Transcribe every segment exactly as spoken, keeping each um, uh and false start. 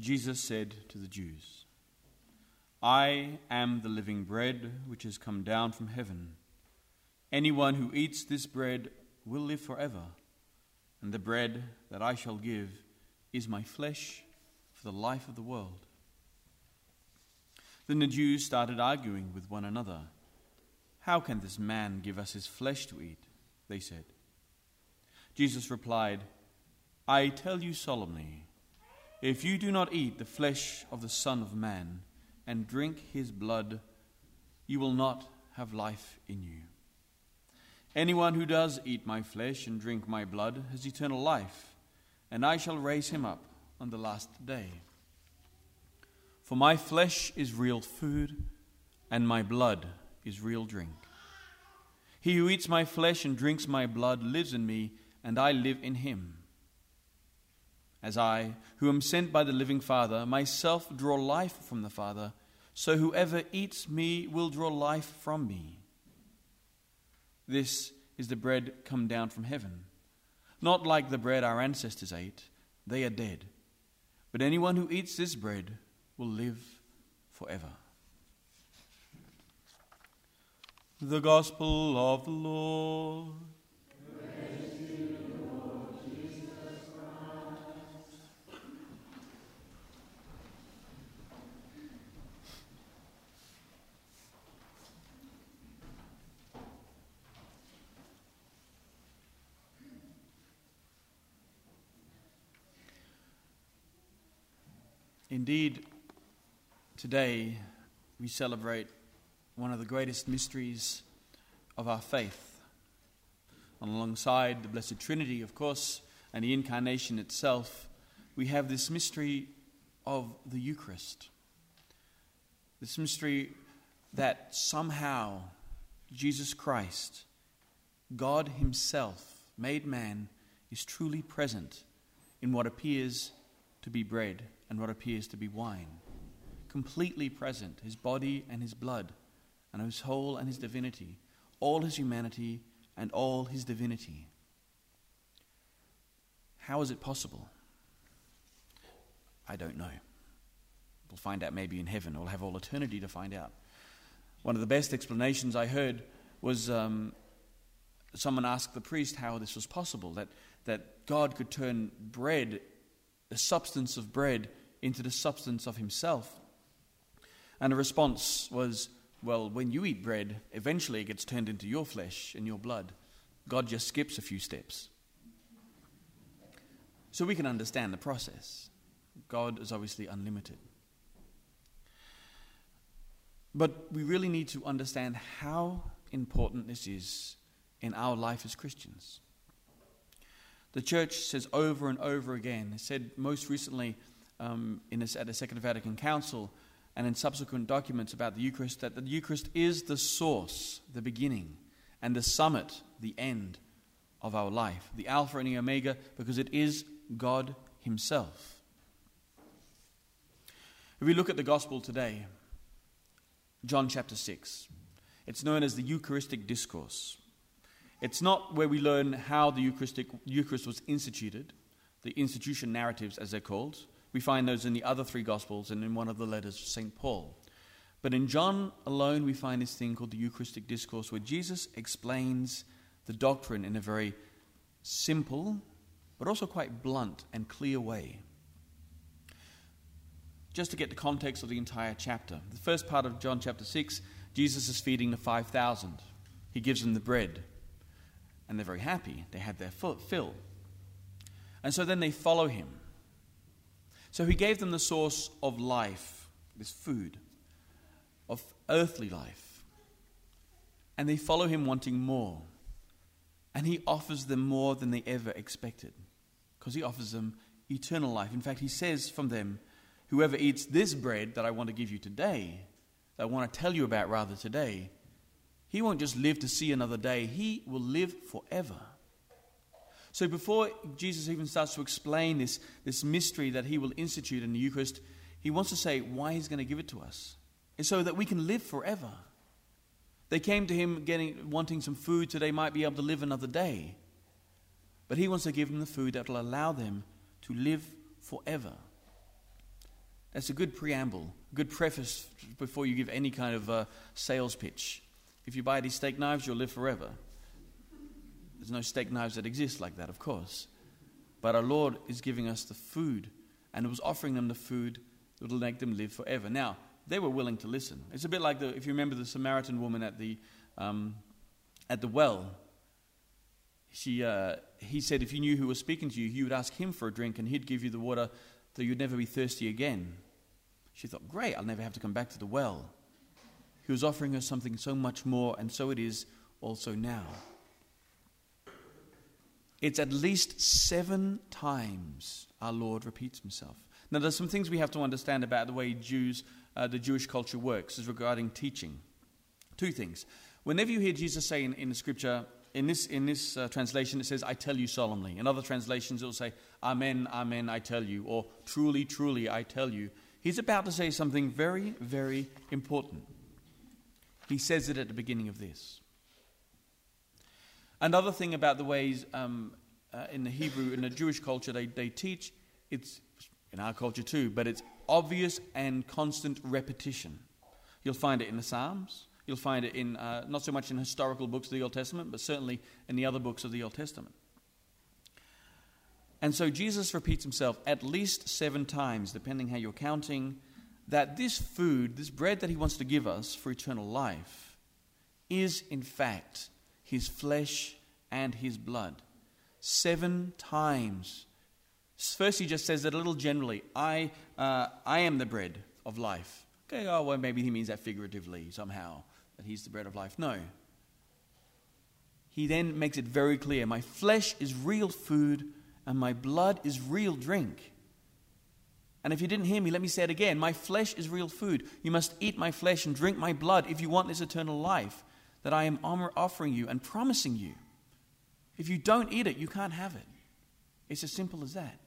Jesus said to the Jews, "I am the living bread which has come down from heaven. Anyone who eats this bread will live forever, and the bread that I shall give is my flesh for the life of the world." Then the Jews started arguing with one another. "How can this man give us his flesh to eat?" they said. Jesus replied, "I tell you solemnly, if you do not eat the flesh of the Son of Man and drink his blood, you will not have life in you. Anyone who does eat my flesh and drink my blood has eternal life, and I shall raise him up on the last day. For my flesh is real food, and my blood is real drink. He who eats my flesh and drinks my blood lives in me, and I live in him. As I, who am sent by the living Father, myself draw life from the Father, so whoever eats me will draw life from me. This is the bread come down from heaven, not like the bread our ancestors ate. They are dead. But anyone who eats this bread will live forever." The Gospel of the Lord. Praise to you, Lord Jesus Christ. Indeed, today we celebrate one of the greatest mysteries of our faith. Alongside the Blessed Trinity, of course, and the Incarnation itself, we have this mystery of the Eucharist. This mystery that somehow Jesus Christ, God himself, made man, is truly present in what appears to be bread and what appears to be wine. Completely present, his body and his blood, and his whole and his divinity, all his humanity and all his divinity. How is it possible? I don't know. We'll find out maybe in heaven. We'll have all eternity to find out. One of the best explanations I heard was um, someone asked the priest how this was possible, that, that God could turn bread, the substance of bread, into the substance of himself. And the response was, well, when you eat bread, eventually it gets turned into your flesh and your blood. God just skips a few steps. So we can understand the process. God is obviously unlimited. But we really need to understand how important this is in our life as Christians. The church says over and over again, it said most recently um, in this, at the Second Vatican Council and in subsequent documents about the Eucharist, that the Eucharist is the source, the beginning, and the summit, the end of our life, the Alpha and the Omega, because it is God himself. If we look at the Gospel today, John chapter six, it's known as the Eucharistic Discourse. It's not where we learn how the Eucharistic, Eucharist was instituted, the institution narratives as they're called. We find those in the other three Gospels and in one of the letters of Saint Paul. But in John alone we find this thing called the Eucharistic Discourse, where Jesus explains the doctrine in a very simple but also quite blunt and clear way. Just to get the context of the entire chapter, the first part of John chapter six, Jesus is feeding the five thousand. He gives them the bread. And they're very happy. They had their fill. And so then they follow him. So he gave them the source of life, this food, of earthly life. And they follow him wanting more. And he offers them more than they ever expected, because he offers them eternal life. In fact, he says from them, whoever eats this bread that I want to give you today, that I want to tell you about rather today, he won't just live to see another day. He will live forever. So before Jesus even starts to explain this, this mystery that he will institute in the Eucharist, he wants to say why he's going to give it to us. It's so that we can live forever. They came to him getting, wanting some food so they might be able to live another day. But he wants to give them the food that will allow them to live forever. That's a good preamble, a good preface before you give any kind of uh, sales pitch. If you buy these steak knives, you'll live forever. There's no steak knives that exist like that, of course. But our Lord is giving us the food, and it was offering them the food that will make them live forever. Now, they were willing to listen. It's a bit like, the, if you remember the Samaritan woman at the um, at the well. She, uh, he said if you knew who was speaking to you, you would ask him for a drink, and he'd give you the water so you'd never be thirsty again. She thought, great, I'll never have to come back to the well. He was offering her something so much more, and so it is also now. It's at least seven times our Lord repeats himself. Now, there's some things we have to understand about the way Jews, uh, the Jewish culture works is regarding teaching. Two things. Whenever you hear Jesus say in, in the scripture, in this, in this uh, translation, it says, I tell you solemnly. In other translations, it will say, Amen, Amen, I tell you, or truly, truly, I tell you. He's about to say something very, very important. He says it at the beginning of this. Another thing about the ways um, uh, in the Hebrew, in the Jewish culture, they, they teach, it's in our culture too, but it's obvious and constant repetition. You'll find it in the Psalms. You'll find it in, uh, not so much in historical books of the Old Testament, but certainly in the other books of the Old Testament. And so Jesus repeats himself at least seven times, depending how you're counting, that this food, this bread that he wants to give us for eternal life, is in fact his flesh and his blood. Seven times. First he just says it a little generally, I, uh, I am the bread of life. Okay, oh, well, maybe he means that figuratively somehow, that he's the bread of life. No. He then makes it very clear, my flesh is real food and my blood is real drink. And if you didn't hear me, let me say it again. My flesh is real food. You must eat my flesh and drink my blood if you want this eternal life that I am offering you and promising you. If you don't eat it, you can't have it. It's as simple as that.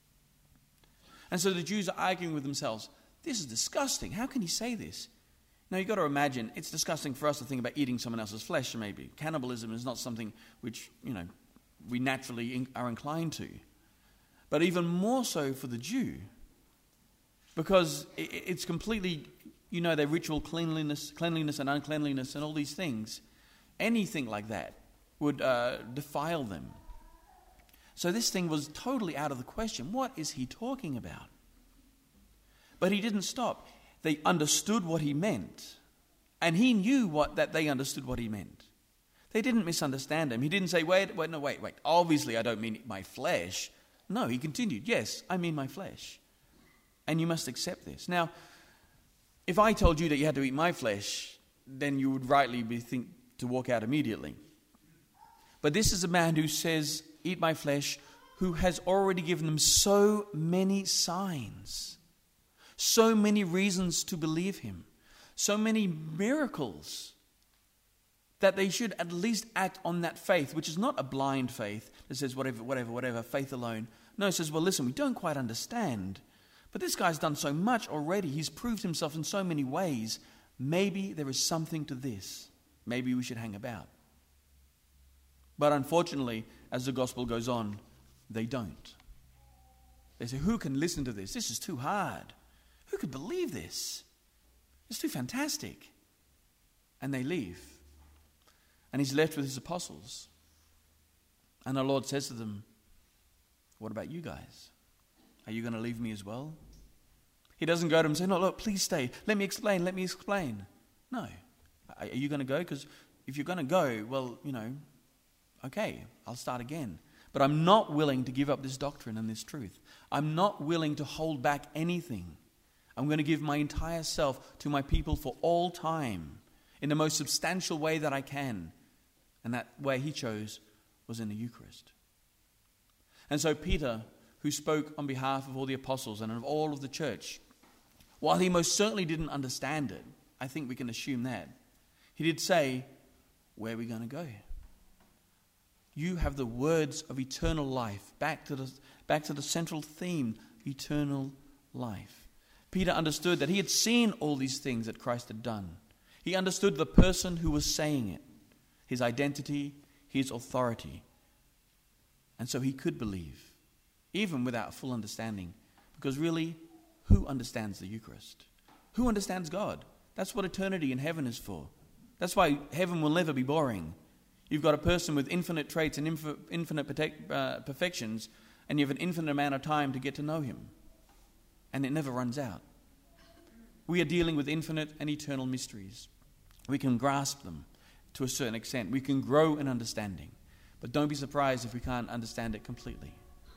And so the Jews are arguing with themselves, this is disgusting. How can he say this? Now you've got to imagine, it's disgusting for us to think about eating someone else's flesh, maybe. Cannibalism is not something which, you know, we naturally in, are inclined to. But even more so for the Jew, because it, it's completely, you know, their ritual cleanliness, cleanliness and uncleanliness and all these things. Anything like that would uh, defile them. So this thing was totally out of the question. What is he talking about? But he didn't stop. They understood what he meant. And he knew what that they understood what he meant. They didn't misunderstand him. He didn't say, wait, wait, no, wait, wait. Obviously I don't mean my flesh. No, he continued, yes, I mean my flesh. And you must accept this. Now, if I told you that you had to eat my flesh, then you would rightly be think to walk out immediately. But this is a man who says, eat my flesh, who has already given them so many signs, so many reasons to believe him, so many miracles, that they should at least act on that faith, which is not a blind faith that says whatever, whatever, whatever, faith alone. No, it says, well, listen, we don't quite understand, but this guy's done so much already. He's proved himself in so many ways. Maybe there is something to this. Maybe we should hang about. But unfortunately, as the gospel goes on, they don't. They say, who can listen to this? This is too hard. Who could believe this? It's too fantastic. And they leave. And he's left with his apostles. And our Lord says to them, what about you guys? Are you going to leave me as well? He doesn't go to them and say, no, look, please stay. Let me explain, let me explain. No. Are you going to go? Because if you're going to go, well, you know, okay, I'll start again. But I'm not willing to give up this doctrine and this truth. I'm not willing to hold back anything. I'm going to give my entire self to my people for all time in the most substantial way that I can. And that way he chose was in the Eucharist. And so Peter, who spoke on behalf of all the apostles and of all of the church, while he most certainly didn't understand it, I think we can assume that, he did say, where are we going to go? You have the words of eternal life. Back to the, back to the central theme, eternal life. Peter understood that he had seen all these things that Christ had done. He understood the person who was saying it, his identity, his authority. And so he could believe, even without full understanding. Because really, who understands the Eucharist? Who understands God? That's what eternity in heaven is for. That's why heaven will never be boring. You've got a person with infinite traits and inf- infinite protect, uh, perfections, and you have an infinite amount of time to get to know him. And it never runs out. We are dealing with infinite and eternal mysteries. We can grasp them to a certain extent. We can grow in understanding. But don't be surprised if we can't understand it completely.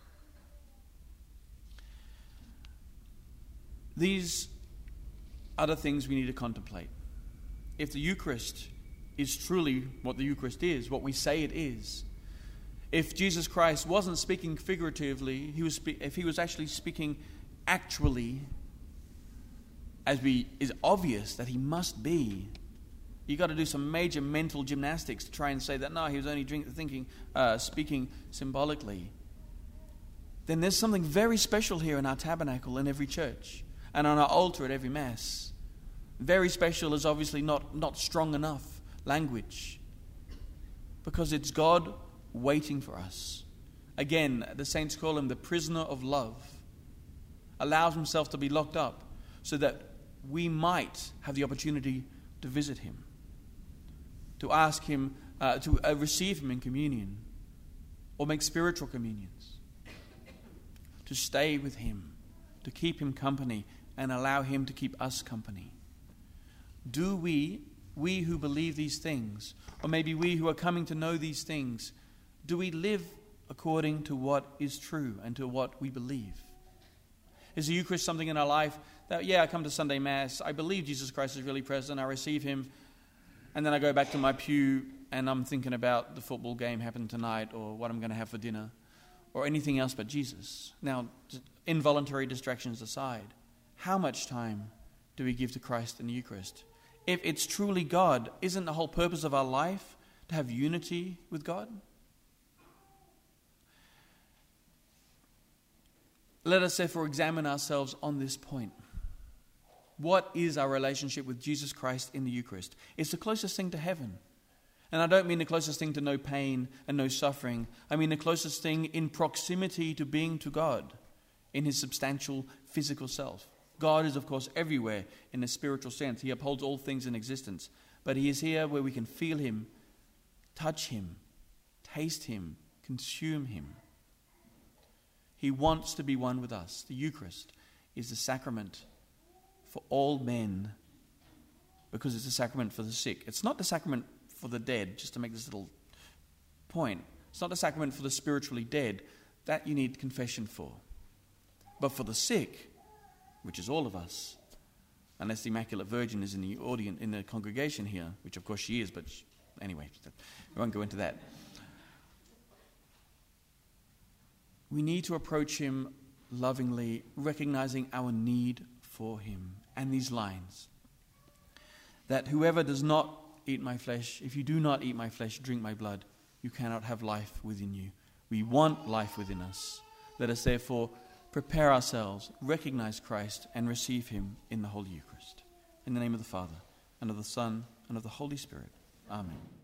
These are the things we need to contemplate. If the Eucharist is truly what the Eucharist is, what we say it is, if Jesus Christ wasn't speaking figuratively, he was spe- if he was actually speaking actually, as we is obvious that he must be, you got to do some major mental gymnastics to try and say that no, he was only drink, thinking, uh, speaking symbolically. Then there's something very special here in our tabernacle in every church and on our altar at every mass. Very special is obviously not, not strong enough language, because it's God waiting for us. Again, the saints call him the prisoner of love. Allows himself to be locked up so that we might have the opportunity to visit him, to ask him, uh, to uh, receive him in communion, or make spiritual communions, to stay with him, to keep him company, and allow him to keep us company. Do we, we who believe these things, or maybe we who are coming to know these things, do we live according to what is true and to what we believe? Is the Eucharist something in our life that, yeah, I come to Sunday Mass, I believe Jesus Christ is really present, I receive him, and then I go back to my pew and I'm thinking about the football game happening tonight or what I'm going to have for dinner or anything else but Jesus? Now, involuntary distractions aside, how much time do we give to Christ in the Eucharist? If it's truly God, isn't the whole purpose of our life to have unity with God? Let us therefore examine ourselves on this point. What is our relationship with Jesus Christ in the Eucharist? It's the closest thing to heaven. And I don't mean the closest thing to no pain and no suffering. I mean the closest thing in proximity to being to God in his substantial physical self. God is, of course, everywhere in a spiritual sense. He upholds all things in existence. But he is here where we can feel him, touch him, taste him, consume him. He wants to be one with us. The Eucharist is the sacrament for all men because it's a sacrament for the sick. It's not the sacrament for the dead, just to make this little point. It's not the sacrament for the spiritually dead. That you need confession for. But for the sick, which is all of us, unless the Immaculate Virgin is in the audience, in the congregation here, which of course she is, but she, anyway, we won't go into that. We need to approach him lovingly, recognizing our need for him. And these lines, that whoever does not eat my flesh, if you do not eat my flesh, drink my blood, you cannot have life within you. We want life within us. Let us therefore prepare ourselves, recognize Christ, and receive him in the Holy Eucharist. In the name of the Father, and of the Son, and of the Holy Spirit. Amen.